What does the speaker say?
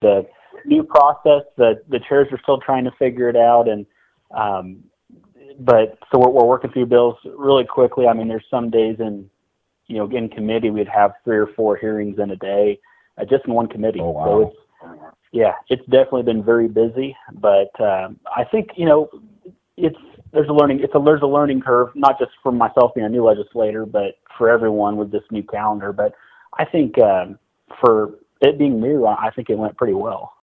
a new process. The chairs are still trying to figure it out, and but so we're working through bills really quickly. I mean, there's some days in committee we'd have 3 or 4 hearings in a day, just in one committee. Oh, wow. So it's definitely been very busy, but I think there's a learning curve, not just for myself being a new legislator, but for everyone with this new calendar. But I think for it being new, I think it went pretty well.